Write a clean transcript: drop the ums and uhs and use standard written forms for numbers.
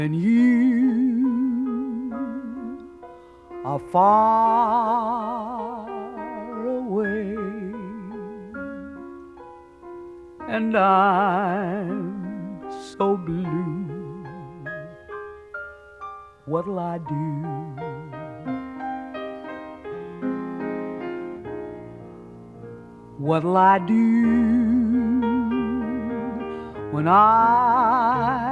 And you are far away, and I'm so blue. What'll I do? What'll I do when I